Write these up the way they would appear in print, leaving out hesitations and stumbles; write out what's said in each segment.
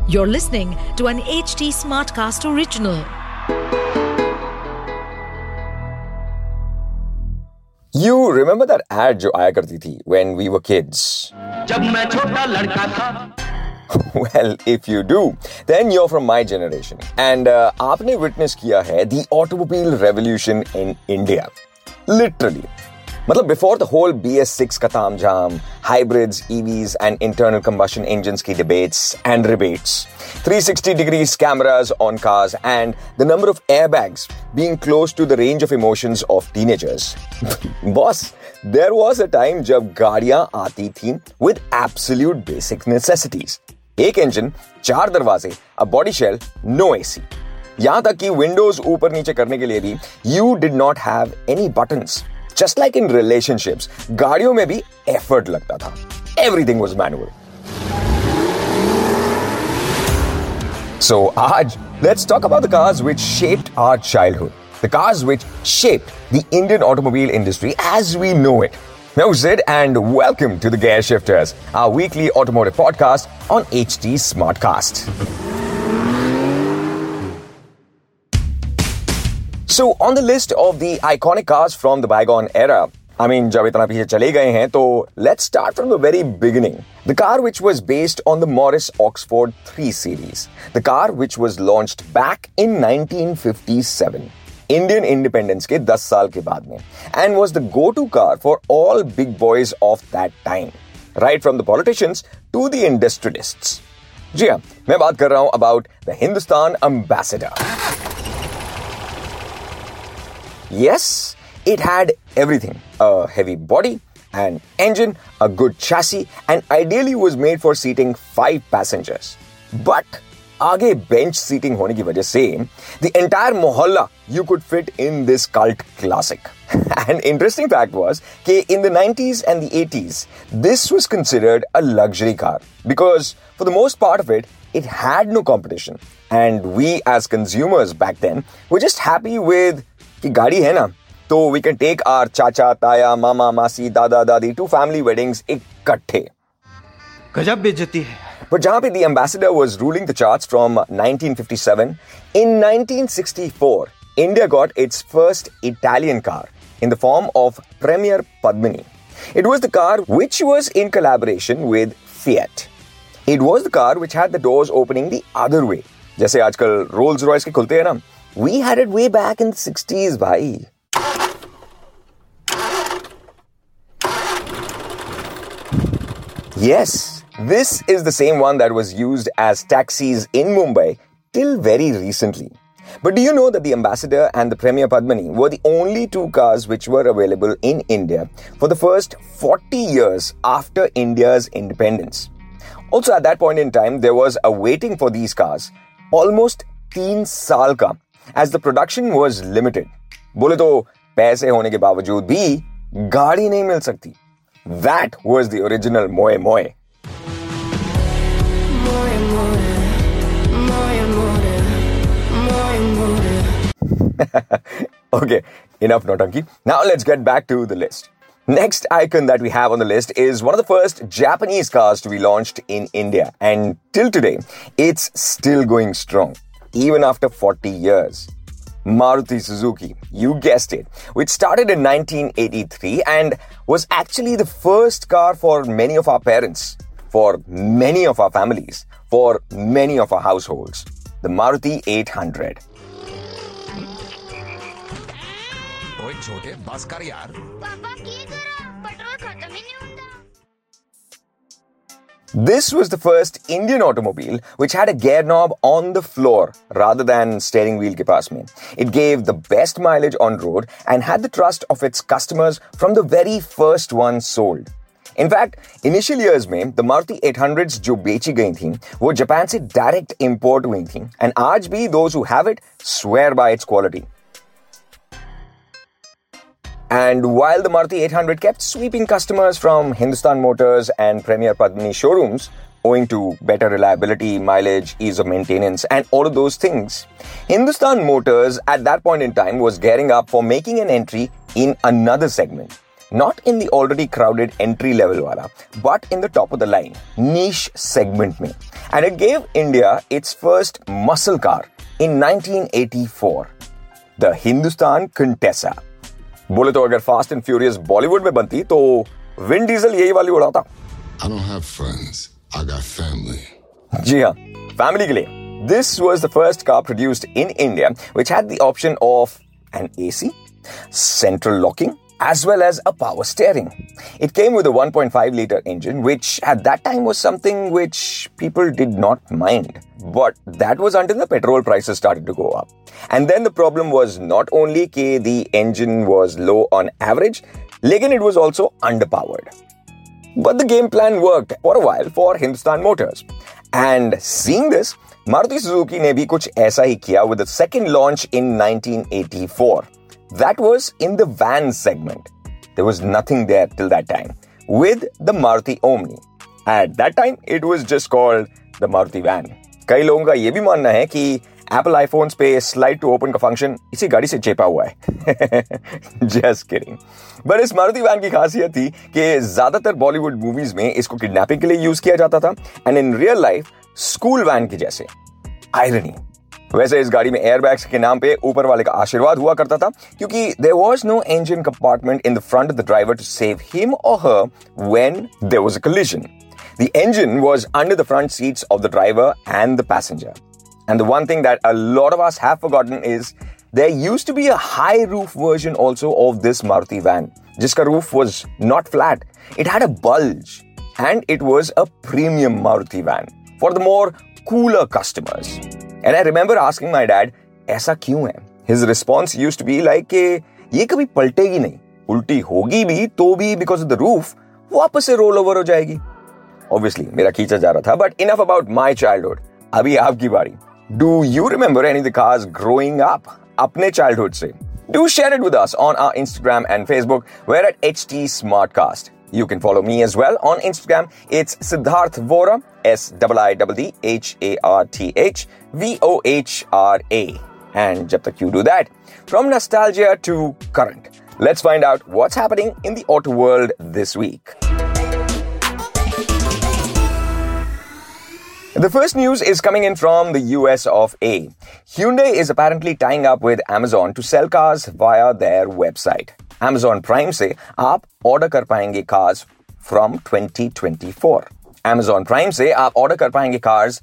You're listening to an HT Smartcast original. You remember that ad जो आया करती थी when we were kids? जब मैं छोटा लड़का था. Well, if you do, then you're from my generation. And आपने witness किया है the automobile revolution in India. Literally. मतलब before the whole BS6 का तामझाम, hybrids, EVs and internal combustion engines की debates and rebates, 360 degrees cameras on cars and the number of airbags being close to the range of emotions of teenagers. Boss, there was a time जब गाड़ियां आती थीं with absolute basic necessities. एक engine, 4 दरवाजे, a body shell, no AC. यहां तक कि windows ऊपर नीचे करने के लिए भी you did not have any buttons. Just like in relationships, गाड़ियों में भी effort लगता था. Everything was manual. So, आज, let's talk about the cars which shaped our childhood. The cars which shaped the Indian automobile industry as we know it. I'm Sid and welcome to the Gear Shifters, our weekly automotive podcast on HT Smartcast. So, on the list of the iconic cars from the bygone era, जब इतना पीछे चले गए हैं, तो let's start from the very beginning. The car which was based on the Morris Oxford 3 Series. The car which was launched back in 1957. Indian independence के 10 साल के बाद में. And was the go-to car for all big boys of that time. Right from the politicians to the industrialists. जी हाँ, मैं बात कर रहा हूँ about the Hindustan Ambassador. Yes, it had everything. A heavy body, an engine, a good chassis, and ideally was made for seating 5 passengers. But आगे bench seating होने की वजह से the entire mohalla you could fit in this cult classic. An interesting fact was that in the 90s and the 80s, this was considered a luxury car because for the most part of it, it had no competition. And we as consumers back then were just happy with कि गाड़ी है ना, तो we can take our चाचा, ताया, मामा, मासी, दादा, दादी to family weddings इकट्ठे. गजब बेइज्जती है. But जहाँ पे the Ambassador was ruling the charts from 1957, in 1964, India got its first Italian car in the form of Premier Padmini. It was the car which was in collaboration with Fiat. It was the car which had the doors opening the other way. जैसे आजकल Rolls Royce के खुलते हैं ना, we had it way back in the 60s, bhai. Yes, this is the same one that was used as taxis in Mumbai till very recently. But do you know that the Ambassador and the Premier Padmini were the only 2 cars which were available in India for the first 40 years after India's independence? Also, at that point in time, there was a waiting for these cars almost 3 साल का, as the production was limited. बोले तो पैसे होने के बावजूद भी गाड़ी नहीं मिल सकती. That was the original Moe Moe. Okay, enough nautanki. Now let's get back to the list. Next icon that we have on the list is one of the first Japanese cars to be launched in India. And till today, it's still going strong. Even after 40 years. Maruti Suzuki, you guessed it, which started in 1983 and was actually the first car for many of our parents, for many of our families, for many of our households. The Maruti 800. ओए छोटे बस कर यार. पापा की करा petrol खत्म ही नहीं होता. This was the first Indian automobile which had a gear knob on the floor rather than steering wheel ke paas mein. It gave the best mileage on road and had the trust of its customers from the very first one sold. In fact, initial years में the Maruti 800s जो बेची गई थीं, वो Japan से direct import हुई थीं, and आज भी those who have it swear by its quality. And while the Maruti 800 kept sweeping customers from Hindustan Motors and Premier Padmini showrooms, owing to better reliability, mileage, ease of maintenance, and all of those things, Hindustan Motors at that point in time was gearing up for making an entry in another segment, not in the already crowded entry level wala, but in the top of the line, niche segment mein. And it gave India its first muscle car in 1984, the Hindustan Contessa. बोले तो अगर Fast and Furious Bollywood में बनती तो Vin Diesel यही वाली उड़ाता. I don't have friends, I got family. जी हाँ, family के लिए. This was the first car produced in India which had the option of an AC, central locking, as well as a power steering. It came with a 1.5-liter engine, which at that time was something which people did not mind. But that was until the petrol prices started to go up. And then the problem was not only that the engine was low on average, lekin it was also underpowered. But the game plan worked for a while for Hindustan Motors. And seeing this, Maruti Suzuki ने भी कुछ ऐसा ही किया with the second launch in 1984. That was in the van segment. There was nothing there till that time with the Maruti Omni. At that time, it was just called the Maruti van. कई लोगों का ये भी मानना है कि Apple iPhones पे slide to open का function इसी गाड़ी से चेपा हुआ है. Just kidding. But इस मारुति वैन की खासियत थी कि ज्यादातर बॉलीवुड मूवीज में इसको किडनैपिंग के लिए यूज किया जाता था and in real life school van की जैसे. आयरनी. वैसे इस गाड़ी में एयरबैग्स के नाम पे ऊपर वाले का आशीर्वाद हुआ करता था क्योंकि there was no engine compartment in the front of the driver to save him or her when there was a collision. The engine was under the front seats of the driver and the passenger. And the one thing that a lot of us have forgotten is there used to be a high roof version also of this Maruti van. Jiska roof was not flat. It had a bulge. And it was a premium Maruti van for the more cooler customers. And I remember asking my dad, ऐसा क्यों है? His response used to be like ये कभी पलटेगी नहीं. उल्टी होगी भी तो भी because of the roof वापस से roll over हो जाएगी. Obviously, मेरा खींचा जा रहा था. But enough about my childhood. अभी आपकी बारी. Do you remember any of the cars growing up? अपने childhood से. Do share it with us on our Instagram and Facebook. We're at HT Smartcast. You can follow me as well on Instagram. It's Siddharth Vora, SIDDHARTH And jab tak you do that, from nostalgia to current, let's find out what's happening in the auto world this week. The first news is coming in from the US of A. Hyundai is apparently tying up with Amazon to sell cars via their website. Amazon Prime से आप order कर पाएंगे cars from 2024. Amazon Prime से आप order कर पाएंगे cars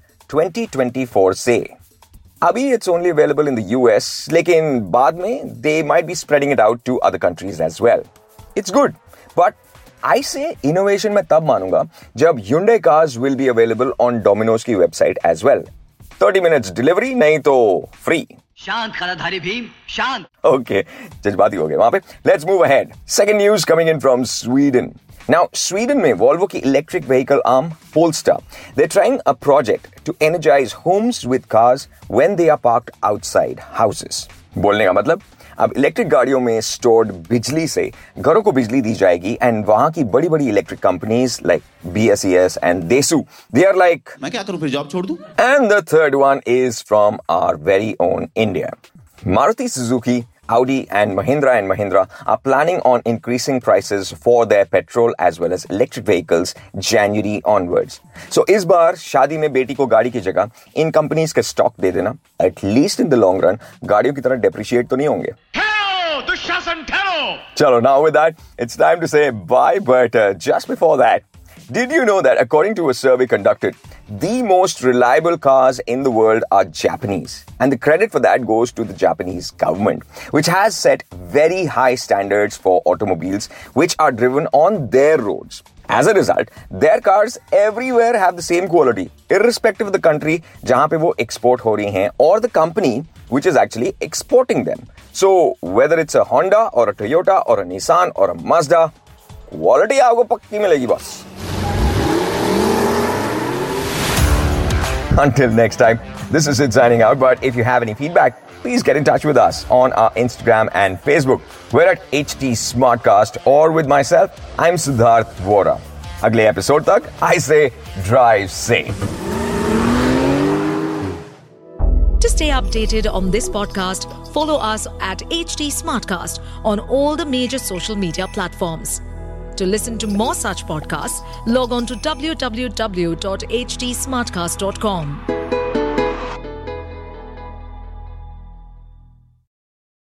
2024 से. अभी it's only available in the US, लेकिन बाद में they might be spreading it out to other countries as well. It's good, but I say innovation मैं तब मानूंगा जब Hyundai cars will be available on Domino's की website as well. 30 minutes delivery नहीं तो free. शांत खराधारी भीम शांत. Okay, जज्बाती हो गए वहां पे. Let's move ahead. Second news coming in from Sweden. Now, Sweden में Volvo की electric vehicle arm Polestar, they're trying a project to energize homes with cars when they are parked outside houses. बोलने का मतलब अब electric गाड़ियों में stored बिजली से घरों को बिजली दी जाएगी एंड वहां की बड़ी बड़ी electric companies like BSES and DESU they are like मैं क्या करूं फिर जॉब छोड़ दूं. And the third one is from our very own India. Maruti Suzuki, Audi and Mahindra are planning on increasing prices for their petrol as well as electric vehicles January onwards. So इस बार शादी में बेटी को गाड़ी की जगह इन companies का stock दे देना. At least in the long run, गाड़ियों की तरह depreciate तो नहीं होंगे. दुशासन ठहरो. चलो, now with that, it's time to say bye, but just before that, did you know that according to a survey conducted, the most reliable cars in the world are Japanese? And the credit for that goes to the Japanese government, which has set very high standards for automobiles which are driven on their roads. As a result, their cars everywhere have the same quality, irrespective of the country जहां पे वो export हो रही हैं or the company which is actually exporting them. So, whether it's a Honda or a Toyota or a Nissan or a Mazda, quality आपको पक्की मिलेगी बस. Until next time, this is Sid signing out, but if you have any feedback, please get in touch with us on our Instagram and Facebook. We're at HT Smartcast, or with myself, I'm Siddharth Vora. Agle episode tak, I say drive safe. Just stay updated on this podcast, follow us at HT Smartcast on all the major social media platforms. To listen to more such podcasts, log on to www.htsmartcast.com.